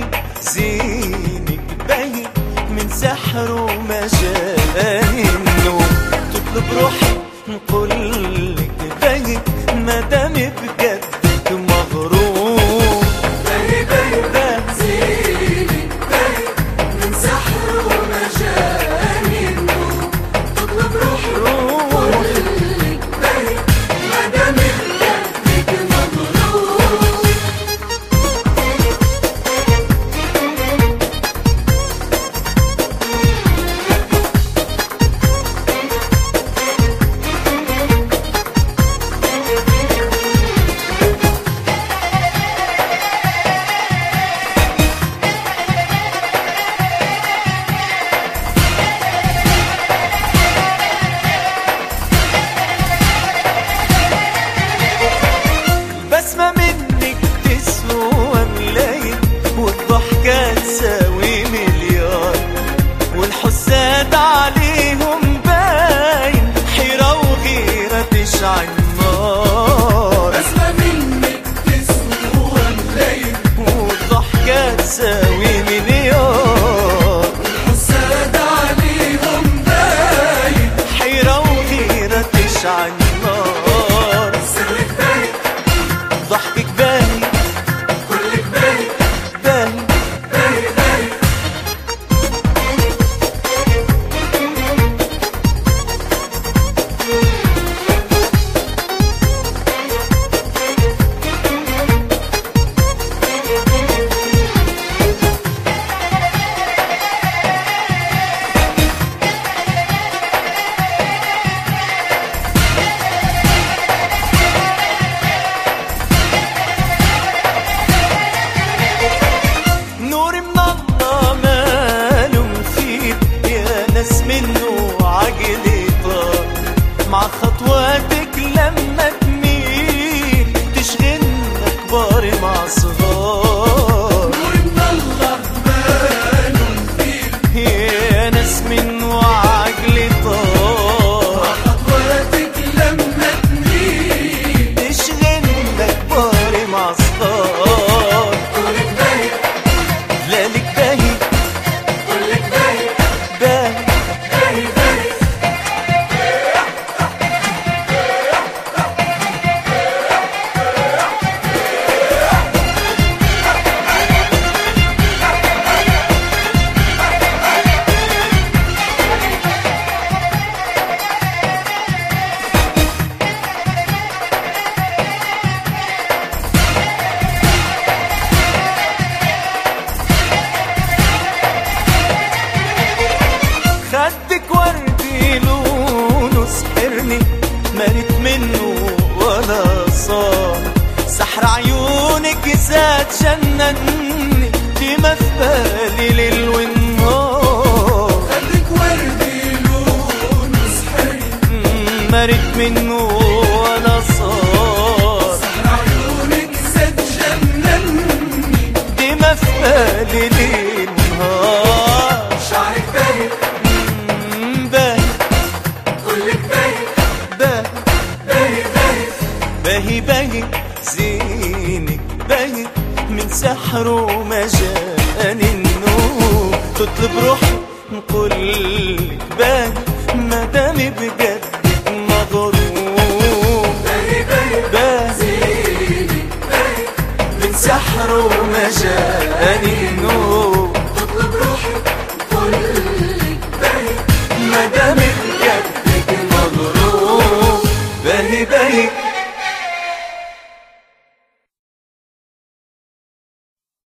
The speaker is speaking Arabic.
زينك باهي من سحر ومجانه. تطلب روحي نقولك باهي مادام بجدك مغروم. باهي باهي باهي زينك باهي من سحر ومجانه. تطلب روحي نقولك باهي مادام بجدك مغروم. بسمة منك تسوى ملايين والضحكة تساوي مليار، والحساد عليهم باين حيرة وغيرة تشعل نار. بسمة منك تسوى ملايين والضحكة تساوي مليار، والحساد عليهم باين حيرة وغيرة تشعل نار. سرك باين ضحكك باهي كلك باين باهي باهي باهي. نور من الله مالهم فيه يا ناس منه عجلي طار. مع خطواتك لما تميل تشغلنا كبار مع صغار. نور من الله مالهم فيه يا ناس منه عجلي طار. خطواتك لما تميل تشغلنا كبار مع صغار. كلك باين لالك باهي كلك باين باهي باهي باهي. خدك وردي لونه سحرني مريت منه ولا صار. سحر عيونك زاد جنني ديما في بالي ليل ونهار. خدك وردي لونه سحرني مريت منه ولا صار. سحر عيونك زاد جنني ديما في بالي ليل ونهار. شعرك باهي باهي كلك باهي باهي باهي باهي. باهي باهي زينك باهي من سحر ومجان النور. تطلب روحي نقولك باهي مادام بجدك مغروم. باهي باهي باهي زينك باهي من سحر ومجان النور. تطلب روحي كلك باهي مادام بجدك مغروم. باهي باهي